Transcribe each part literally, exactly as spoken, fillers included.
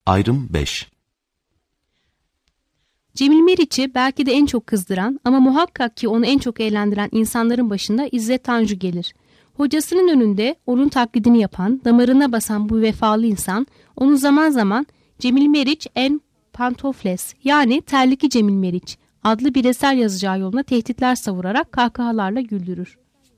Ayrım beş. Cemil Meriç'i belki de en çok kızdıran ama muhakkak ki onu en çok eğlendiren insanların başında İzzet Tanju gelir. Hocasının önünde onun taklidini yapan, damarına basan bu vefalı insan onu zaman zaman Cemil Meriç en Pantofles yani Terlikli Cemil Meriç adlı bir eser yazacağı yoluna tehditler savurarak kahkahalarla güldürür.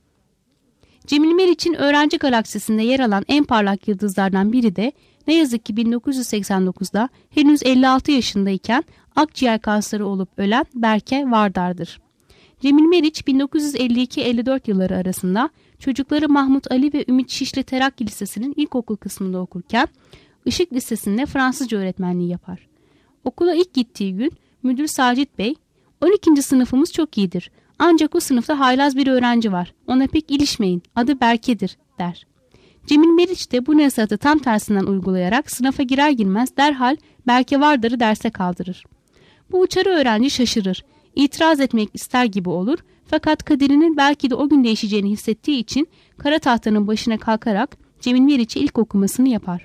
Cemil Meriç'in öğrenci galaksisinde yer alan en parlak yıldızlardan biri de ne yazık ki bin dokuz yüz seksen dokuzda henüz elli altı yaşındayken akciğer kanseri olup ölen Berke Vardar'dır. Cemil Meriç bin dokuz yüz elli iki elli dört yılları arasında çocukları Mahmut Ali ve Ümit Şişli Terakki Lisesi'nin ilkokul kısmında okurken Işık Lisesi'nde Fransızca öğretmenliği yapar. Okula ilk gittiği gün müdür Sacit Bey, on ikinci sınıfımız çok iyidir. Ancak o sınıfta haylaz bir öğrenci var. Ona pek ilişmeyin. Adı Berke'dir der. Cemil Meriç de bu nasihatı tam tersinden uygulayarak sınıfa girer girmez derhal Berke Vardar'ı derse kaldırır. Bu uçarı öğrenci şaşırır. İtiraz etmek ister gibi olur. Fakat kaderinin belki de o gün değişeceğini hissettiği için kara tahtanın başına kalkarak Cemil Meriç'e ilk okumasını yapar.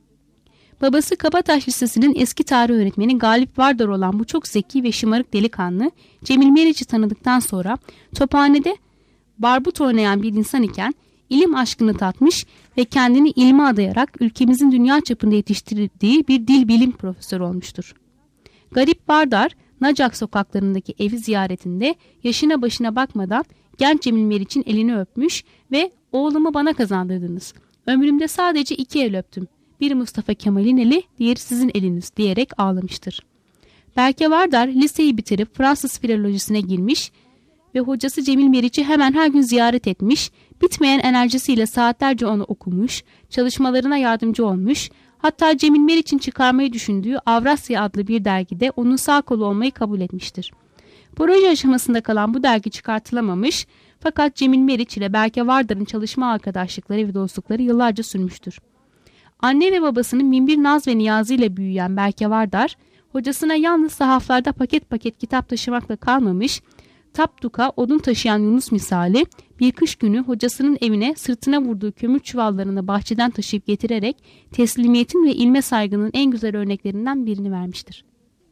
Babası Kabataş Lisesi'nin eski tarih öğretmeni Galip Vardar olan bu çok zeki ve şımarık delikanlı Cemil Meriç'i tanıdıktan sonra tophanede barbut oynayan bir insan iken ilim aşkını tatmış ve kendini ilme adayarak ülkemizin dünya çapında yetiştirdiği bir dil bilim profesörü olmuştur. Garip Vardar, Nacak sokaklarındaki evi ziyaretinde yaşına başına bakmadan genç Cemil Meriç'in elini öpmüş ve "Oğlumu bana kazandırdınız. Ömrümde sadece iki el öptüm. Biri Mustafa Kemal'in eli, diğeri sizin eliniz" diyerek ağlamıştır. Berke Vardar liseyi bitirip Fransız filolojisine girmiş ve hocası Cemil Meriç'i hemen her gün ziyaret etmiş, bitmeyen enerjisiyle saatlerce onu okumuş, çalışmalarına yardımcı olmuş, hatta Cemil Meriç'in çıkarmayı düşündüğü Avrasya adlı bir dergide onun sağ kolu olmayı kabul etmiştir. Proje aşamasında kalan bu dergi çıkartılamamış, fakat Cemil Meriç ile Berke Vardar'ın çalışma arkadaşlıkları ve dostlukları yıllarca sürmüştür. Anne ve babasının minbir naz ve niyazı ile büyüyen Berke Vardar, hocasına yalnız sahaflarda paket paket kitap taşımakla kalmamış, tapduka odun taşıyan Yunus misali bir kış günü hocasının evine sırtına vurduğu kömür çuvallarını bahçeden taşıyıp getirerek teslimiyetin ve ilme saygının en güzel örneklerinden birini vermiştir.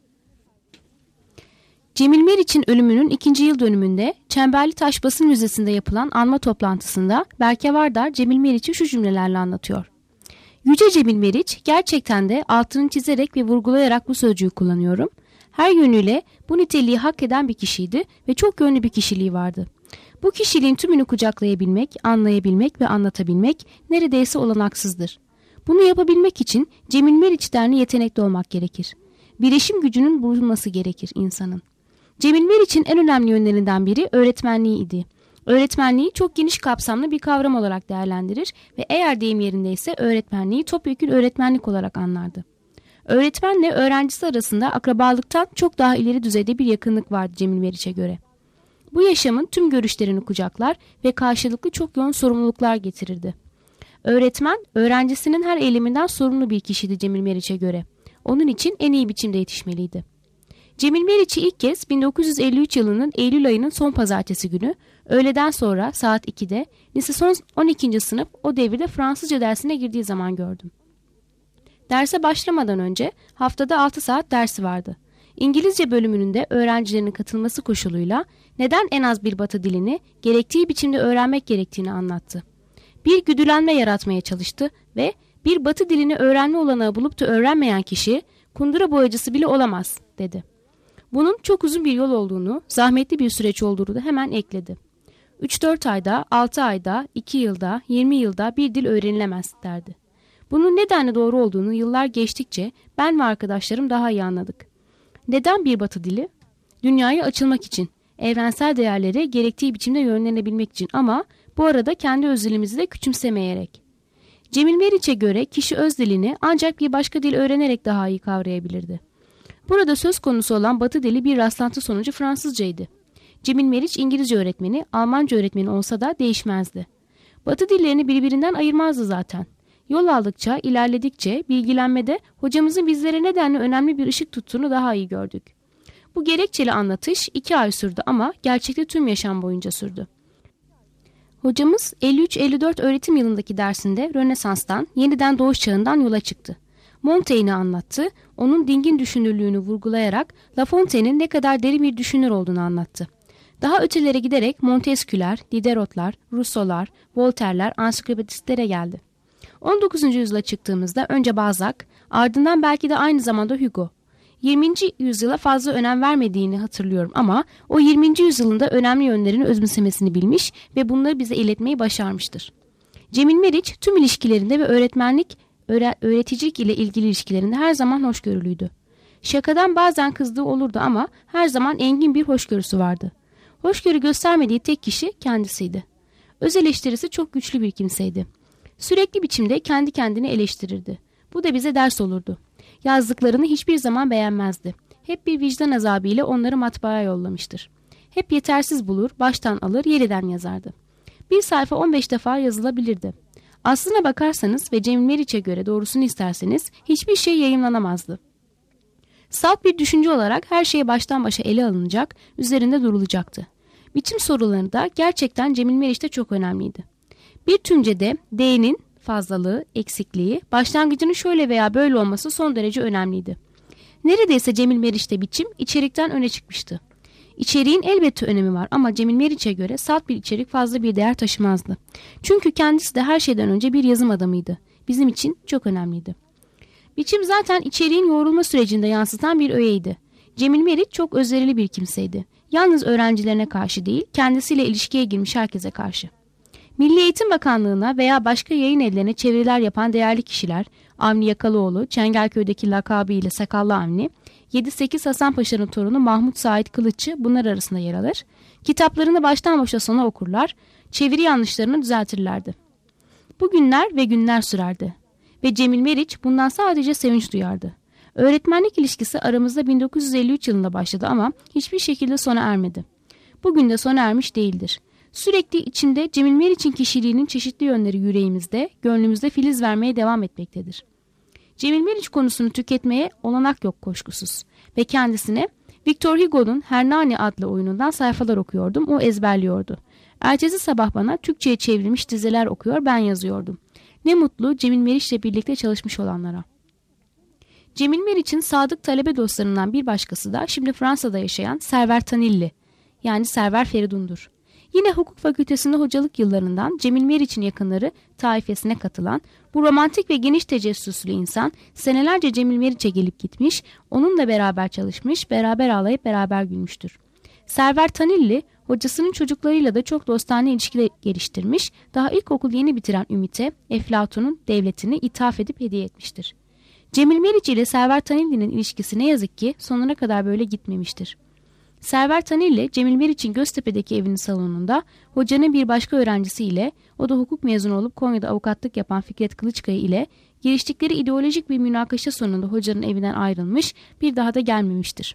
Cemil Meriç'in ölümünün ikinci yıl dönümünde Çemberlitaş Basın Müzesi'nde yapılan anma toplantısında Berke Vardar Cemil Meriç'i şu cümlelerle anlatıyor. Yüce Cemil Meriç, gerçekten de altını çizerek ve vurgulayarak bu sözcüğü kullanıyorum. Her yönüyle bu niteliği hak eden bir kişiydi ve çok yönlü bir kişiliği vardı. Bu kişiliğin tümünü kucaklayabilmek, anlayabilmek ve anlatabilmek neredeyse olanaksızdır. Bunu yapabilmek için Cemil Meriç derni yetenekli olmak gerekir. Bilişim gücünün bulunması gerekir insanın. Cemil Meriç'in en önemli yönlerinden biri öğretmenliği idi. Öğretmenliği çok geniş kapsamlı bir kavram olarak değerlendirir ve eğer deyim yerindeyse öğretmenliği topyekün öğretmenlik olarak anlardı. Öğretmenle öğrencisi arasında akrabalıktan çok daha ileri düzeyde bir yakınlık vardı Cemil Meriç'e göre. Bu yaşamın tüm görüşlerini kucaklar ve karşılıklı çok yoğun sorumluluklar getirirdi. Öğretmen, öğrencisinin her eyleminden sorumlu bir kişiydi Cemil Meriç'e göre. Onun için en iyi biçimde yetişmeliydi. Cemil Meriç'i ilk kez bin dokuz yüz elli üç yılının Eylül ayının son pazartesi günü öğleden sonra saat ikide lise son on ikinci sınıf o devirde Fransızca dersine girdiği zaman gördüm. Derse başlamadan önce haftada altı saat dersi vardı. İngilizce bölümünün de öğrencilerin katılması koşuluyla neden en az bir Batı dilini gerektiği biçimde öğrenmek gerektiğini anlattı. Bir güdülenme yaratmaya çalıştı ve bir Batı dilini öğrenme olanağı bulup da öğrenmeyen kişi kundura boyacısı bile olamaz dedi. Bunun çok uzun bir yol olduğunu, zahmetli bir süreç olduğunu da hemen ekledi. üç dört ayda, altı ayda, iki yılda, yirmi yılda bir dil öğrenilemez derdi. Bunun nedenle doğru olduğunu yıllar geçtikçe ben ve arkadaşlarım daha iyi anladık. Neden bir Batı dili? Dünyaya açılmak için, evrensel değerlere gerektiği biçimde yönlenebilmek için ama bu arada kendi öz dilimizi de küçümsemeyerek. Cemil Meriç'e göre kişi öz dilini ancak bir başka dil öğrenerek daha iyi kavrayabilirdi. Burada söz konusu olan Batı dili bir rastlantı sonucu Fransızcaydı. Cemil Meriç İngilizce öğretmeni, Almanca öğretmeni olsa da değişmezdi. Batı dillerini birbirinden ayırmazdı zaten. Yol aldıkça, ilerledikçe bilgilenmede hocamızın bizlere nedenle önemli bir ışık tuttuğunu daha iyi gördük. Bu gerekçeli anlatış iki ay sürdü ama gerçekte tüm yaşam boyunca sürdü. Hocamız elli üç elli dört öğretim yılındaki dersinde Rönesans'tan, yeniden doğuş çağından yola çıktı. Montaigne'i anlattı, onun dingin düşünürlüğünü vurgulayarak La Fontaine'in ne kadar derin bir düşünür olduğunu anlattı. Daha ötelere giderek Montesquieu'ler, Diderot'lar, Rousseau'lar, Voltaire'ler ansiklopedistlere geldi. on dokuzuncu yüzyıla çıktığımızda önce Balzac, ardından belki de aynı zamanda Hugo. yirminci yüzyıla fazla önem vermediğini hatırlıyorum ama o yirminci yüzyılında önemli yönlerini özümsemesini bilmiş ve bunları bize iletmeyi başarmıştır. Cemil Meriç tüm ilişkilerinde ve öğretmenlik, öğreticilik ile ilgili ilişkilerinde her zaman hoşgörülüydü. Şakadan bazen kızdığı olurdu ama her zaman engin bir hoşgörüsü vardı. Hoşgörü göstermediği tek kişi kendisiydi. Öz eleştirisi çok güçlü bir kimseydi. Sürekli biçimde kendi kendini eleştirirdi. Bu da bize ders olurdu. Yazdıklarını hiçbir zaman beğenmezdi. Hep bir vicdan azabı ile onları matbaaya yollamıştır. Hep yetersiz bulur, baştan alır, yeniden yazardı. Bir sayfa on beş defa yazılabilirdi. Aslına bakarsanız ve Cemil Meriç'e göre doğrusunu isterseniz hiçbir şey yayımlanamazdı. Salt bir düşünce olarak her şey baştan başa ele alınacak, üzerinde durulacaktı. Biçim soruları da gerçekten Cemil Meriç'te çok önemliydi. Bir tümcede D'nin fazlalığı, eksikliği, başlangıcının şöyle veya böyle olması son derece önemliydi. Neredeyse Cemil Meriç'te biçim içerikten öne çıkmıştı. İçeriğin elbette önemi var ama Cemil Meriç'e göre salt bir içerik fazla bir değer taşımazdı. Çünkü kendisi de her şeyden önce bir yazım adamıydı. Bizim için çok önemliydi. Biçim zaten içeriğin yoğrulma sürecinde yansıtan bir öğeydi. Cemil Meriç çok özverili bir kimseydi. Yalnız öğrencilerine karşı değil, kendisiyle ilişkiye girmiş herkese karşı. Milli Eğitim Bakanlığı'na veya başka yayın evlerine çeviriler yapan değerli kişiler, Avni Yakalıoğlu, Çengelköy'deki lakabıyla Sakallı Avni, yedi sekiz Hasan Paşa'nın torunu Mahmut Said Kılıççı bunlar arasında yer alır. Kitaplarını baştan başa sona okurlar, çeviri yanlışlarını düzeltirlerdi. Bu günler ve günler sürerdi. Ve Cemil Meriç bundan sadece sevinç duyardı. Öğretmenlik ilişkisi aramızda bin dokuz yüz elli üç yılında başladı ama hiçbir şekilde sona ermedi. Bugün de sona ermiş değildir. Sürekli içinde Cemil Meriç'in kişiliğinin çeşitli yönleri yüreğimizde, gönlümüzde filiz vermeye devam etmektedir. Cemil Meriç konusunu tüketmeye olanak yok kuşkusuz ve kendisine Victor Hugo'nun Hernani adlı oyunundan sayfalar okuyordum, o ezberliyordu. Ertesi sabah bana Türkçe'ye çevrilmiş dizeler okuyor, ben yazıyordum. Ne mutlu Cemil Meriç'le birlikte çalışmış olanlara. Cemil Meriç'in sadık talebe dostlarından bir başkası da şimdi Fransa'da yaşayan Server Tanilli, yani Server Feridun'dur. Yine hukuk fakültesinde hocalık yıllarından Cemil Meriç'in yakınları taifesine katılan bu romantik ve geniş tecessüslü insan senelerce Cemil Meriç'e gelip gitmiş, onunla beraber çalışmış, beraber ağlayıp beraber gülmüştür. Server Tanilli hocasının çocuklarıyla da çok dostane ilişkiler geliştirmiş, daha ilkokul yeni bitiren Ümit'e Eflatun'un devletini ithaf edip hediye etmiştir. Cemil Meriç ile Server Tanilli'nin ilişkisi ne yazık ki sonuna kadar böyle gitmemiştir. Server Tanilli, Cemil Meriç'in Göztepe'deki evinin salonunda hocanın bir başka öğrencisiyle, o da hukuk mezunu olup Konya'da avukatlık yapan Fikret Kılıçkaya ile giriştikleri ideolojik bir münakaşa sonunda hocanın evinden ayrılmış, bir daha da gelmemiştir.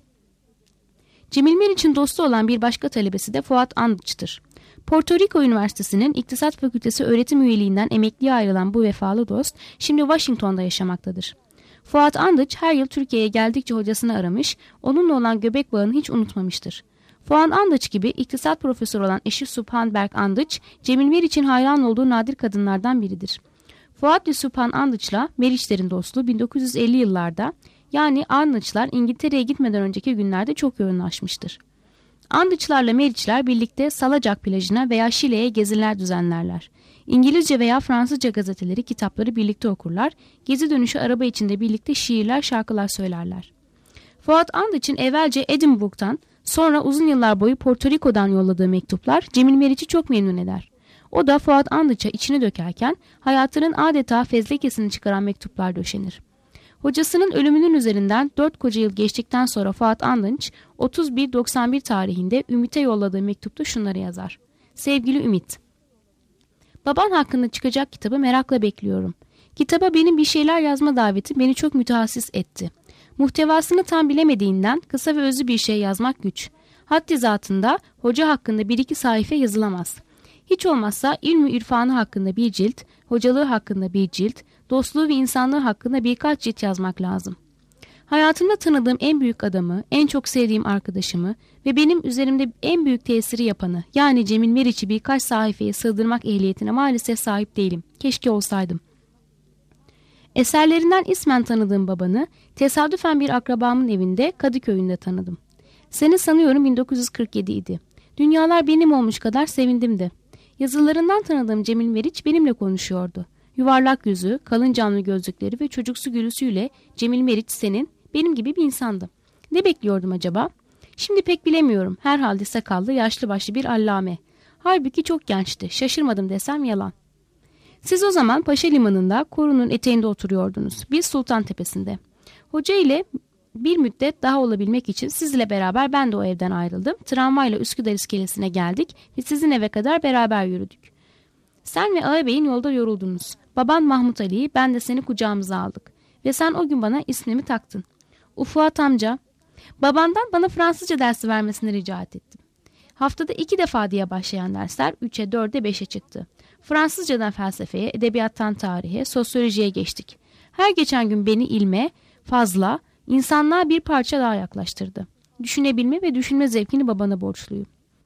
Cemil Meriç'in dostu olan bir başka talebesi de Fuat Andıç'tır. Porto Rico Üniversitesi'nin İktisat Fakültesi öğretim üyeliğinden emekliye ayrılan bu vefalı dost, şimdi Washington'da yaşamaktadır. Fuat Andıç her yıl Türkiye'ye geldikçe hocasını aramış, onunla olan göbek bağını hiç unutmamıştır. Fuat Andıç gibi iktisat profesörü olan eşi Subhan Berk Andıç, Cemil Meriç'in hayran olduğu nadir kadınlardan biridir. Fuat ve Subhan Andıç'la Meriçlerin dostluğu bin dokuz yüz elli yıllarda, yani Andıçlar İngiltere'ye gitmeden önceki günlerde çok yoğunlaşmıştır. Andıçlarla Meriçler birlikte Salacak plajına veya Şile'ye geziler düzenlerler. İngilizce veya Fransızca gazeteleri, kitapları birlikte okurlar, gezi dönüşü araba içinde birlikte şiirler, şarkılar söylerler. Fuat Andıç'ın evvelce Edinburgh'tan, sonra uzun yıllar boyu Porto Rico'dan yolladığı mektuplar Cemil Meriç'i çok memnun eder. O da Fuat Andıç'a içini dökerken hayatının adeta fezlekesini çıkaran mektuplar döşenir. Hocasının ölümünün üzerinden dört koca yıl geçtikten sonra Fuat Andıç otuz bir doksan bir tarihinde Ümit'e yolladığı mektupta şunları yazar. Sevgili Ümit, baban hakkında çıkacak kitabı merakla bekliyorum. Kitaba benim bir şeyler yazma daveti beni çok mütehassıs etti. Muhtevasını tam bilemediğinden kısa ve özlü bir şey yazmak güç. Haddi zatında hoca hakkında bir iki sayfa yazılamaz. Hiç olmazsa ilmi irfanı hakkında bir cilt, hocalığı hakkında bir cilt, dostluğu ve insanlığı hakkında birkaç cilt yazmak lazım. Hayatımda tanıdığım en büyük adamı, en çok sevdiğim arkadaşımı ve benim üzerimde en büyük tesiri yapanı, yani Cemil Meriç'i birkaç sayfaya sığdırmak ehliyetine maalesef sahip değilim. Keşke olsaydım. Eserlerinden ismen tanıdığım babanı tesadüfen bir akrabamın evinde Kadıköy'ünde tanıdım. Sene sanıyorum bin dokuz yüz kırk yedi idi. Dünyalar benim olmuş kadar sevindim de. Yazılarından tanıdığım Cemil Meriç benimle konuşuyordu. Yuvarlak yüzü, kalın camlı gözlükleri ve çocuksu gülüsüyle Cemil Meriç senin, benim gibi bir insandı. Ne bekliyordum acaba? Şimdi pek bilemiyorum. Herhalde sakallı, yaşlı başlı bir allame. Halbuki çok gençti. Şaşırmadım desem yalan. Siz o zaman Paşa Limanı'nda Korun'un eteğinde oturuyordunuz. Biz Sultan Tepesi'nde. Hoca ile bir müddet daha olabilmek için sizinle beraber ben de o evden ayrıldım. Tramvayla Üsküdar iskelesine geldik ve sizin eve kadar beraber yürüdük. Sen ve ağabeyin yolda yoruldunuz. Baban Mahmut Ali'yi, ben de seni kucağımıza aldık. Ve sen o gün bana ismimi taktın. Ufuat amca, babandan bana Fransızca dersi vermesini rica ettim. Haftada iki defa diye başlayan dersler üçe, dörde, beşe çıktı. Fransızcadan felsefeye, edebiyattan tarihe, sosyolojiye geçtik. Her geçen gün beni ilme, fazla, insanlığa bir parça daha yaklaştırdı. Düşünebilme ve düşünme zevkini babana borçluyum.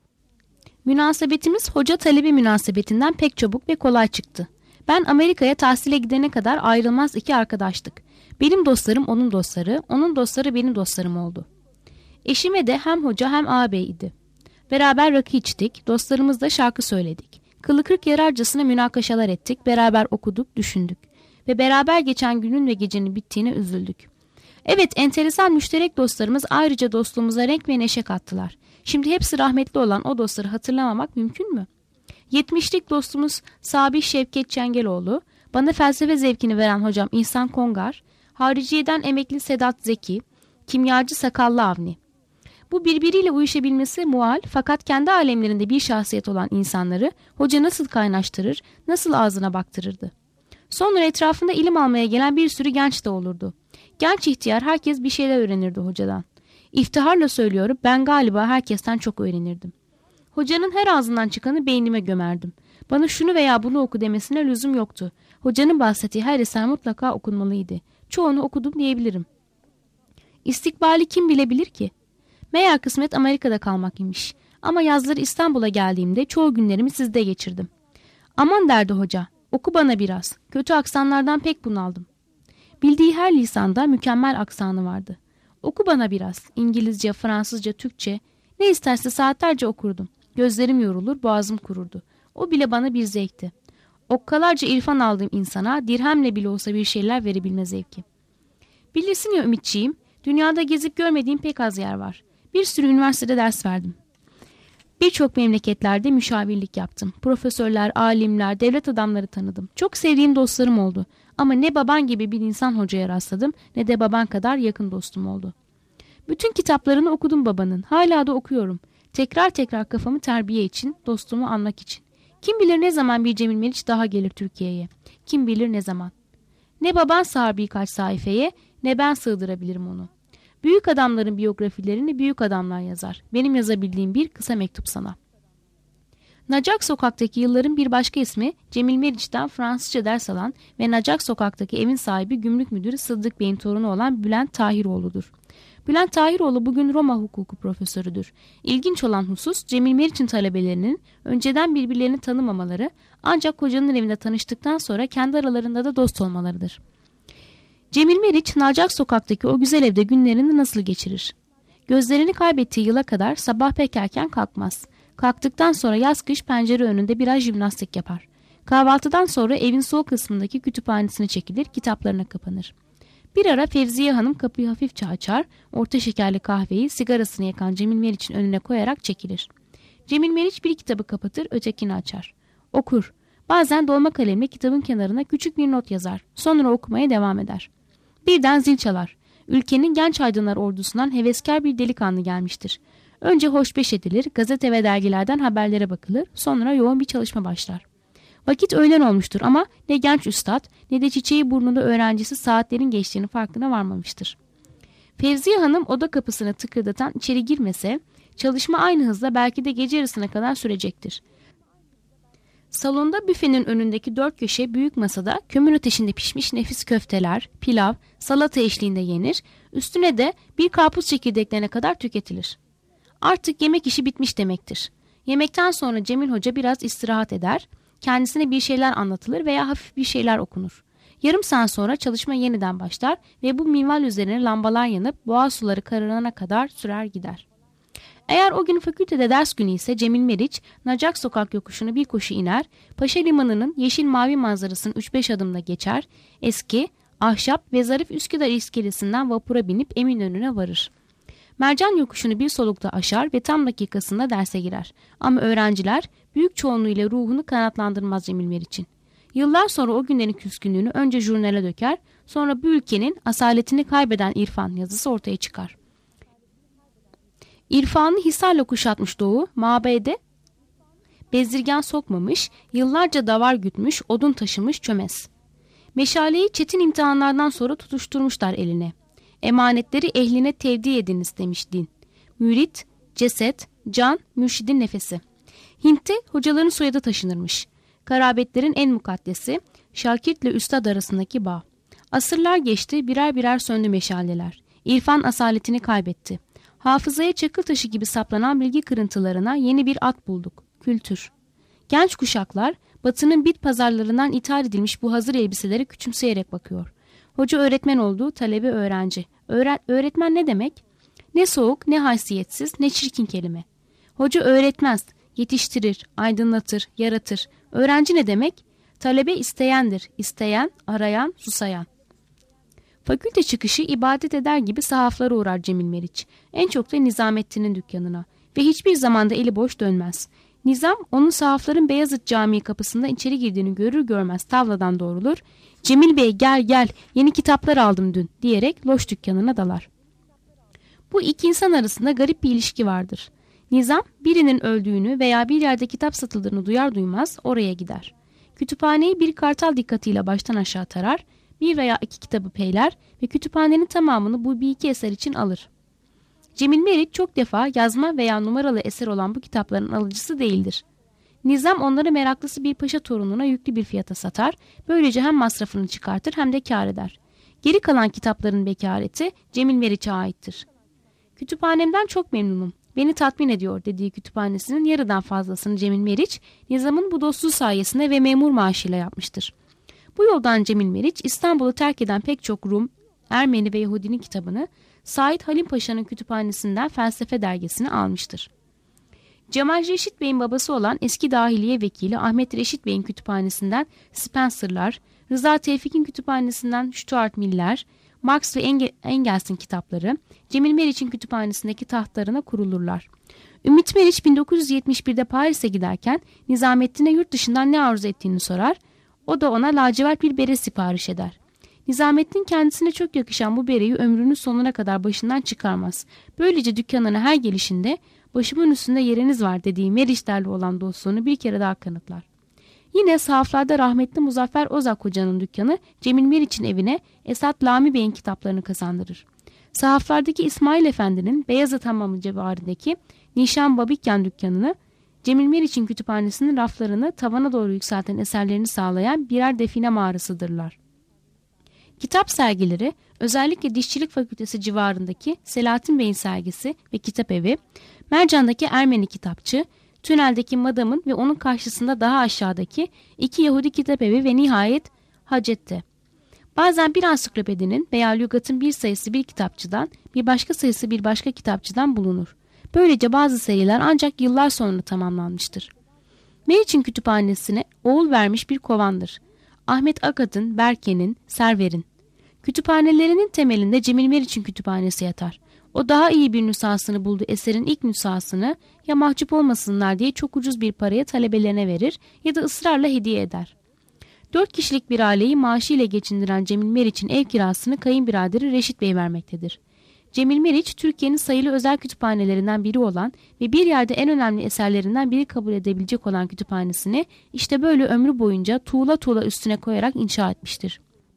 Münasebetimiz hoca talebi münasebetinden pek çabuk ve kolay çıktı. Ben Amerika'ya tahsile gidene kadar ayrılmaz iki arkadaştık. Benim dostlarım onun dostları, onun dostları benim dostlarım oldu. Eşime de hem hoca hem ağabey idi. Beraber rakı içtik, dostlarımızla şarkı söyledik. Kılı kırk yararcasına münakaşalar ettik, beraber okuduk, düşündük. Ve beraber geçen günün ve gecenin bittiğine üzüldük. Evet, enteresan müşterek dostlarımız ayrıca dostluğumuza renk ve neşe kattılar. Şimdi hepsi rahmetli olan o dostları hatırlamamak mümkün mü? Yetmişlik dostumuz Sabih Şevket Çengeloğlu, bana felsefe zevkini veren hocam İhsan Kongar, hariciyeden emekli Sedat Zeki, kimyacı Sakallı Avni. Bu birbiriyle uyuşabilmesi muhal, fakat kendi alemlerinde bir şahsiyet olan insanları hoca nasıl kaynaştırır, nasıl ağzına baktırırdı. Sonra etrafında ilim almaya gelen bir sürü genç de olurdu. Genç ihtiyar herkes bir şeyler öğrenirdi hocadan. İftiharla söylüyorum, ben galiba herkesten çok öğrenirdim. Hocanın her ağzından çıkanı beynime gömerdim. Bana şunu veya bunu oku demesine lüzum yoktu. Hocanın bahsettiği her eser mutlaka okunmalıydı. Çoğunu okudum diyebilirim. İstikbali kim bilebilir ki? Meğer kısmet Amerika'da kalmak imiş. Ama yazları İstanbul'a geldiğimde çoğu günlerimi sizde geçirdim. Aman derdi hoca, oku bana biraz. Kötü aksanlardan pek bunaldım. Bildiği her lisanda mükemmel aksanı vardı. Oku bana biraz. İngilizce, Fransızca, Türkçe. Ne isterse saatlerce okurdum. Gözlerim yorulur, boğazım kururdu. O bile bana bir zevkti. Okkalarca irfan aldığım insana dirhemle bile olsa bir şeyler verebilme zevki. Bilirsin ya Ümitçiğim, dünyada gezip görmediğim pek az yer var. Bir sürü üniversitede ders verdim. Birçok memleketlerde müşavirlik yaptım. Profesörler, alimler, devlet adamları tanıdım. Çok sevdiğim dostlarım oldu. Ama ne baban gibi bir insan hocaya rastladım, ne de baban kadar yakın dostum oldu. Bütün kitaplarını okudum babanın. Hala da okuyorum. Tekrar tekrar kafamı terbiye için, dostumu anmak için. Kim bilir ne zaman bir Cemil Meriç daha gelir Türkiye'ye. Kim bilir ne zaman. Ne baban sığar birkaç sayfaya, ne ben sığdırabilirim onu. Büyük adamların biyografilerini büyük adamlar yazar. Benim yazabildiğim bir kısa mektup sana. Nacak Sokak'taki yılların bir başka ismi Cemil Meriç'ten Fransızca ders alan ve Nacak Sokak'taki evin sahibi Gümrük Müdürü Sıddık Bey'in torunu olan Bülent Tahiroğlu'dur. Bülent Tahiroğlu bugün Roma hukuku profesörüdür. İlginç olan husus Cemil Meriç'in talebelerinin önceden birbirlerini tanımamaları, ancak hocanın evinde tanıştıktan sonra kendi aralarında da dost olmalarıdır. Cemil Meriç, Nacak Sokak'taki o güzel evde günlerini nasıl geçirir? Gözlerini kaybettiği yıla kadar sabah pek erken kalkmaz. Kalktıktan sonra yaz kış pencere önünde biraz jimnastik yapar. Kahvaltıdan sonra evin soğuk kısmındaki kütüphanesine çekilir, kitaplarına kapanır. Bir ara Fevziye Hanım kapıyı hafifçe açar, orta şekerli kahveyi sigarasını yakan Cemil Meriç'in önüne koyarak çekilir. Cemil Meriç bir kitabı kapatır, ötekini açar. Okur. Bazen dolma kalemle kitabın kenarına küçük bir not yazar. Sonra okumaya devam eder. Birden zil çalar. Ülkenin genç aydınlar ordusundan heveskar bir delikanlı gelmiştir. Önce hoşbeş edilir, gazete ve dergilerden haberlere bakılır, sonra yoğun bir çalışma başlar. Vakit öğlen olmuştur ama ne genç üstad ne de çiçeği burnunda öğrencisi saatlerin geçtiğini farkına varmamıştır. Fevziye Hanım oda kapısını tıkırdatan içeri girmese, çalışma aynı hızla belki de gece yarısına kadar sürecektir. Salonda büfenin önündeki dört köşe büyük masada kömür ateşinde pişmiş nefis köfteler, pilav, salata eşliğinde yenir, üstüne de bir karpuz çekirdeklerine kadar tüketilir. Artık yemek işi bitmiş demektir. Yemekten sonra Cemil Hoca biraz istirahat eder, kendisine bir şeyler anlatılır veya hafif bir şeyler okunur. Yarım saat sonra çalışma yeniden başlar ve bu minval üzerine lambalar yanıp boğaz suları kararana kadar sürer gider. Eğer o gün fakültede ders günü ise Cemil Meriç, Nacak Sokak yokuşunu bir koşu iner, Paşa Limanı'nın yeşil mavi manzarasını üç beş adımda geçer, eski, ahşap ve zarif Üsküdar iskelesinden vapura binip Eminönü'ne varır. Mercan yokuşunu bir solukta aşar ve tam dakikasında derse girer. Ama öğrenciler büyük çoğunluğuyla ruhunu kanatlandırmaz Cemil Meriç'in. Yıllar sonra o günlerin küskünlüğünü önce jurnale döker, sonra bu ülkenin asaletini kaybeden irfan yazısı ortaya çıkar. İrfanı hisarla kuşatmış doğu, mabede bezdirgen sokmamış, yıllarca davar gütmüş, odun taşımış çömez. Meşaleyi çetin imtihanlardan sonra tutuşturmuşlar eline. Emanetleri ehline tevdi ediniz demiş din. Mürit, ceset, can, mürşidin nefesi. Hint'te hocaların soyadı taşınırmış. Karabetlerin en mukaddesi, şakirtle üstad arasındaki bağ. Asırlar geçti, birer birer söndü meşaleler. İrfan asaletini kaybetti. Hafızaya çakıl taşı gibi saplanan bilgi kırıntılarına yeni bir at bulduk. Kültür. Genç kuşaklar, Batı'nın bit pazarlarından ithal edilmiş bu hazır elbiselere küçümseyerek bakıyor. Hoca öğretmen olduğu, talebe öğrenci. Öğre- öğretmen ne demek? Ne soğuk, ne haysiyetsiz, ne çirkin kelime. Hoca öğretmez, yetiştirir, aydınlatır, yaratır. Öğrenci ne demek? Talebe isteyendir, isteyen, arayan, susayan. Fakülte çıkışı ibadet eder gibi sahaflara uğrar Cemil Meriç. En çok da Nizamettin'in dükkanına. Ve hiçbir zamanda eli boş dönmez. Nizam onun sahafların Beyazıt Camii kapısında içeri girdiğini görür görmez tavladan doğrulur. Cemil Bey gel gel yeni kitaplar aldım dün diyerek loş dükkanına dalar. Bu iki insan arasında garip bir ilişki vardır. Nizam birinin öldüğünü veya bir yerde kitap satıldığını duyar duymaz oraya gider. Kütüphaneyi bir kartal dikkatiyle baştan aşağı tarar, bir veya iki kitabı peyler ve kütüphanenin tamamını bu bir iki eser için alır. Cemil Meriç çok defa yazma veya numaralı eser olan bu kitapların alıcısı değildir. Nizam onları meraklısı bir paşa torununa yüklü bir fiyata satar, böylece hem masrafını çıkartır hem de kâr eder. Geri kalan kitapların bekareti Cemil Meriç'e aittir. Kütüphanemden çok memnunum, beni tatmin ediyor dediği kütüphanesinin yarıdan fazlasını Cemil Meriç, Nizam'ın bu dostluğu sayesinde ve memur maaşıyla yapmıştır. Bu yoldan Cemil Meriç İstanbul'u terk eden pek çok Rum, Ermeni ve Yahudinin kitabını Said Halim Paşa'nın kütüphanesinden felsefe dergisini almıştır. Cemal Reşit Bey'in babası olan eski dahiliye vekili Ahmet Reşit Bey'in kütüphanesinden Spencer'lar, Rıza Tevfik'in kütüphanesinden Stuart Mill'ler, Marx ve Enge- Engels'in kitapları Cemil Meriç'in kütüphanesindeki tahtlarına kurulurlar. Ümit Meriç bin dokuz yüz yetmiş birde Paris'e giderken Nizamettin'e yurt dışından ne arzu ettiğini sorar, o da ona lacivert bir bere sipariş eder. Nizamettin kendisine çok yakışan bu bereyi ömrünün sonuna kadar başından çıkarmaz. Böylece dükkanına her gelişinde başımın üstünde yeriniz var dediği Meriçlerle olan dostluğunu bir kere daha kanıtlar. Yine sahaflarda rahmetli Muzaffer Ozak Hoca'nın dükkanı Cemil Meriç'in evine Esat Lami Bey'in kitaplarını kazandırır. Sahaflardaki İsmail Efendi'nin Beyazıt Hamamı civarındaki Nişan Babikyan dükkanını Cemil Meriç'in kütüphanesinin raflarını tavana doğru yükselten eserlerini sağlayan birer define mağarasıdırlar. Kitap sergileri özellikle Dişçilik Fakültesi civarındaki Selahattin Bey'in sergisi ve kitap evi, Mercan'daki Ermeni kitapçı, Tünel'deki Madam'ın ve onun karşısında daha aşağıdaki iki Yahudi kitap evi ve nihayet Hacet'te. Bazen bir ansiklopedinin veya lügatın bir sayısı bir kitapçıdan, bir başka sayısı bir başka kitapçıdan bulunur. Böylece bazı seriler ancak yıllar sonra tamamlanmıştır. Meriç'in kütüphanesine oğul vermiş bir kovandır. Ahmet Akat'ın, Berke'nin, Server'in. Kütüphanelerinin temelinde Cemil Meriç'in kütüphanesi yatar. O daha iyi bir nüshasını buldu eserin ilk nüshasını ya mahcup olmasınlar diye çok ucuz bir paraya talebelerine verir ya da ısrarla hediye eder. Dört kişilik bir aileyi maaşıyla geçindiren Cemil Meriç'in ev kirasını kayınbiraderi Reşit Bey vermektedir. Cemil Meriç, Türkiye'nin sayılı özel kütüphanelerinden biri olan ve bir yerde en önemli eserlerinden biri kabul edebilecek olan kütüphanesini işte böyle ömrü boyunca tuğla tuğla üstüne koyarak inşa etmiştir.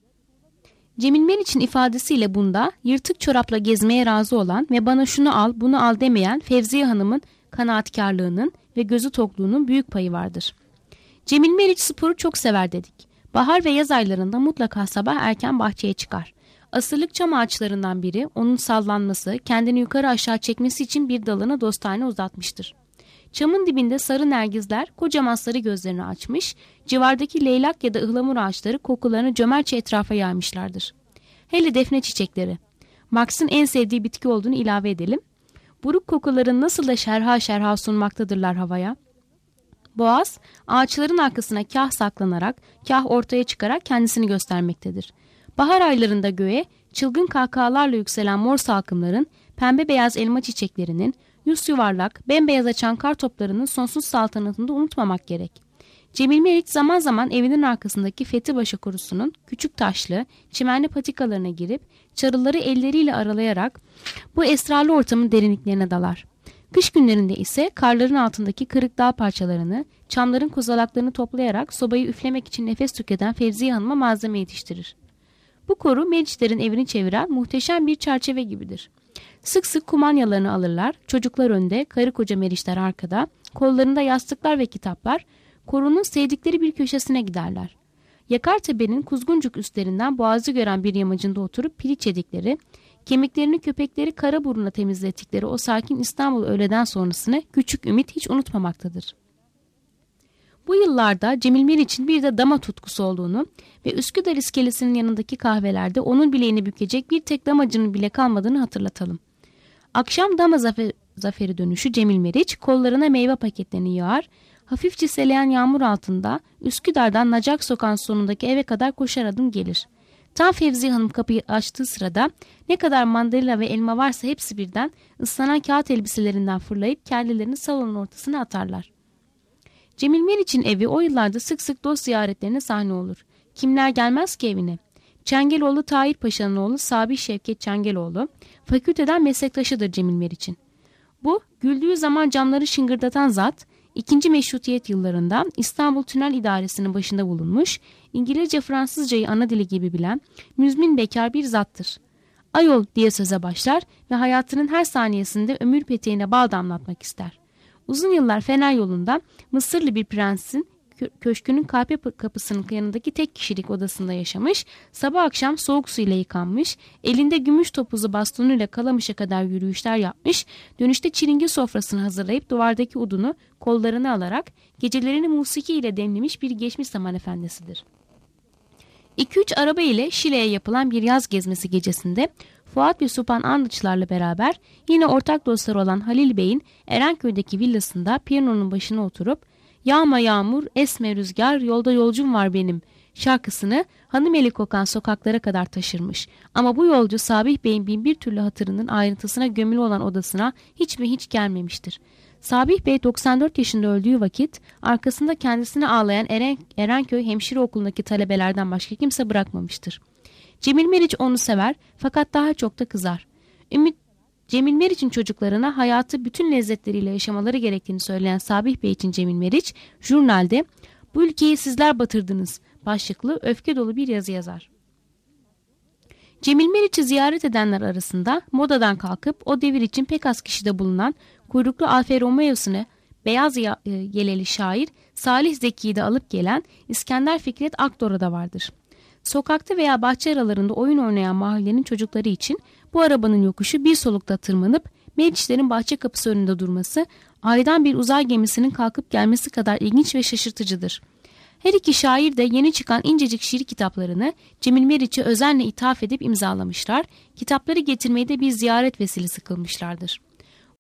Cemil Meriç'in ifadesiyle bunda yırtık çorapla gezmeye razı olan ve bana şunu al bunu al demeyen Fevziye Hanım'ın kanaatkarlığının ve gözü tokluğunun büyük payı vardır. Cemil Meriç sporu çok sever dedik. Bahar ve yaz aylarında mutlaka sabah erken bahçeye çıkar. Asırlık çam ağaçlarından biri onun sallanması, kendini yukarı aşağı çekmesi için bir dalını dostane uzatmıştır. Çamın dibinde sarı nergizler kocaman sarı gözlerini açmış, civardaki leylak ya da ıhlamur ağaçları kokularını cömertçe etrafa yaymışlardır. Hele defne çiçekleri. Marx'ın en sevdiği bitki olduğunu ilave edelim. Buruk kokuların nasıl da şerha şerha sunmaktadırlar havaya. Boğaz, ağaçların arkasına kah saklanarak, kah ortaya çıkarak kendisini göstermektedir. Bahar aylarında göğe, çılgın kahkahalarla yükselen mor salkımların, pembe beyaz elma çiçeklerinin, yüz yuvarlak, bembeyaz açan kar toplarının sonsuz saltanatını da unutmamak gerek. Cemil Meriç zaman zaman evinin arkasındaki Fethibaşı kurusunun küçük taşlı, çimenli patikalarına girip, çarılları elleriyle aralayarak bu esrarlı ortamın derinliklerine dalar. Kış günlerinde ise karların altındaki kırık dağ parçalarını, çamların kozalaklarını toplayarak sobayı üflemek için nefes tüketen Fevziye Hanım'a malzeme yetiştirir. Bu koru Meriçlerin evini çeviren muhteşem bir çerçeve gibidir. Sık sık kumanyalarını alırlar, çocuklar önde, karı koca Meriçler arkada, kollarında yastıklar ve kitaplar, korunun sevdikleri bir köşesine giderler. Yakartepe'nin kuzguncuk üstlerinden boğazı gören bir yamacında oturup piliç yedikleri, kemiklerini köpekleri Karaburun'la temizlettikleri o sakin İstanbul öğleden sonrasını küçük Ümit hiç unutmamaktadır. Bu yıllarda Cemil Meriç'in bir de dama tutkusu olduğunu ve Üsküdar iskelesinin yanındaki kahvelerde onun bileğini bükecek bir tek damacının bile kalmadığını hatırlatalım. Akşam dama zafer, zaferi dönüşü Cemil Meriç kollarına meyve paketlerini yağar, hafifçe seleyen yağmur altında Üsküdar'dan Nacak Sokağı'nın sonundaki eve kadar koşar adım gelir. Tam Fevziye Hanım kapıyı açtığı sırada ne kadar mandalina ve elma varsa hepsi birden ıslanan kağıt elbiselerinden fırlayıp kellelerini salonun ortasına atarlar. Cemil Meriç'in evi o yıllarda sık sık dost ziyaretlerine sahne olur. Kimler gelmez ki evine? Çengeloğlu Tahir Paşa'nın oğlu Sabih Şevket Çengeloğlu, fakülteden meslektaşıdır Cemil Meriç'in. Bu, güldüğü zaman camları şıngırdatan zat, ikinci Meşrutiyet yıllarında İstanbul Tünel İdaresi'nin başında bulunmuş, İngilizce Fransızcayı ana dili gibi bilen, müzmin bekar bir zattır. Ayol diye söze başlar ve hayatının her saniyesinde ömür peteğine bal damlatmak ister. Uzun yıllar Fener yolunda Mısırlı bir prensin köşkünün kahpe kapısının yanındaki tek kişilik odasında yaşamış, sabah akşam soğuk suyla yıkanmış, elinde gümüş topuzu bastonuyla Kalamış'a kadar yürüyüşler yapmış, dönüşte çilingir sofrasını hazırlayıp duvardaki udunu kollarına alarak gecelerini musiki ile demlemiş bir geçmiş zaman efendisidir. iki üç araba ile Şile'ye yapılan bir yaz gezmesi gecesinde Fuat ve Supan Andıçlarla beraber yine ortak dostları olan Halil Bey'in Erenköy'deki villasında piyanonun başına oturup "Yağma yağmur, esme rüzgar, yolda yolcum var benim" şarkısını hanımeli kokan sokaklara kadar taşırmış. Ama bu yolcu Sabih Bey'in bin bir türlü hatırının ayrıntısına gömülü olan odasına hiç mi hiç gelmemiştir. Sabih Bey doksan dört yaşında öldüğü vakit arkasında kendisine ağlayan Eren, Erenköy Hemşire Okulu'ndaki talebelerden başka kimse bırakmamıştır. Cemil Meriç onu sever fakat daha çok da kızar. Ümit Cemil Meriç'in çocuklarına hayatı bütün lezzetleriyle yaşamaları gerektiğini söyleyen Sabih Bey için Cemil Meriç, jurnalde "Bu ülkeyi sizler batırdınız" başlıklı öfke dolu bir yazı yazar. Cemil Meriç'i ziyaret edenler arasında modadan kalkıp o devir için pek az kişide bulunan kuyruklu Alfa Romeo'sunu beyaz yeleli şair Salih Zeki'yi de alıp gelen İskender Fikret Akdor'a da vardır. Sokakta veya bahçe aralarında oyun oynayan mahallenin çocukları için bu arabanın yokuşu bir solukta tırmanıp Meriçlerin bahçe kapısı önünde durması, aydan bir uzay gemisinin kalkıp gelmesi kadar ilginç ve şaşırtıcıdır. Her iki şair de yeni çıkan incecik şiir kitaplarını Cemil Meriç'e özenle ithaf edip imzalamışlar, kitapları getirmeyi de bir ziyaret vesilesi kılmışlardır.